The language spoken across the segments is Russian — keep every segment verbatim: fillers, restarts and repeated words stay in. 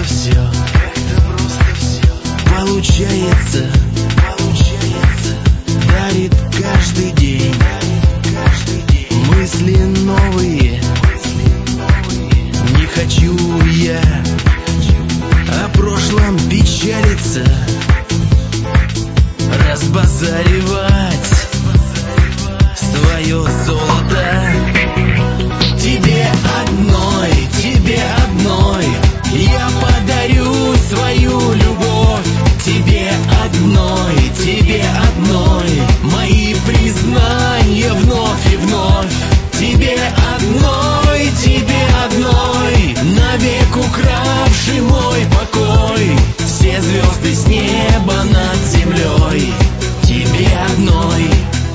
все, как-то просто все получается, получается, дарит каждый день, каждый день мысли новые, не хочу я о прошлом печалиться, разбазаривать свое золото. Тебе одной, тебе одной я подарю свою любовь. Тебе одной, тебе одной мои признания вновь и вновь. Тебе одной, тебе одной навек укравший мой покой. Все звезды с неба над землей. Тебе одной.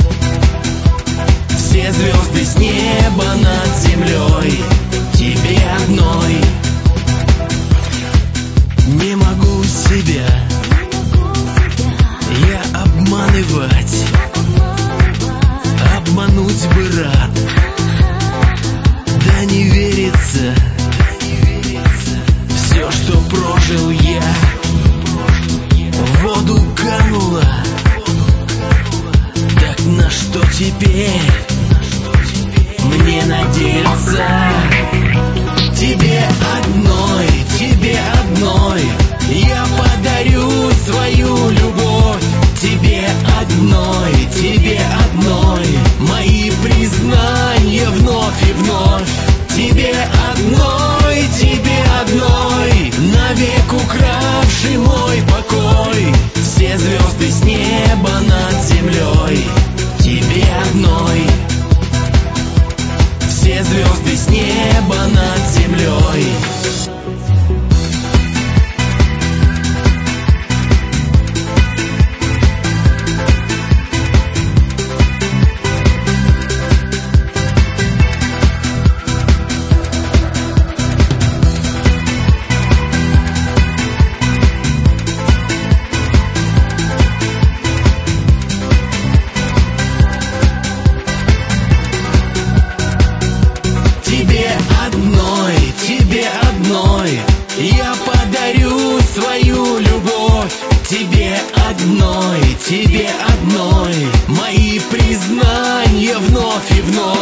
Все звезды с неба над землей. Тебе одной. Не могу себя я обманывать, обмануть бы рад, да не верится, все, что прожил я, в воду кануло. Так на что теперь мне надеяться? Тебе одной, тебе одной я подарю свою любовь. Тебе одной, тебе одной мои признания вновь и вновь. Тебе одной, тебе одной навек укравший мой покой. Все звезды с неба над землей. Тебе одной. Все звезды с неба над землей. Я подарю свою любовь. Тебе одной, тебе одной мои признания вновь и вновь.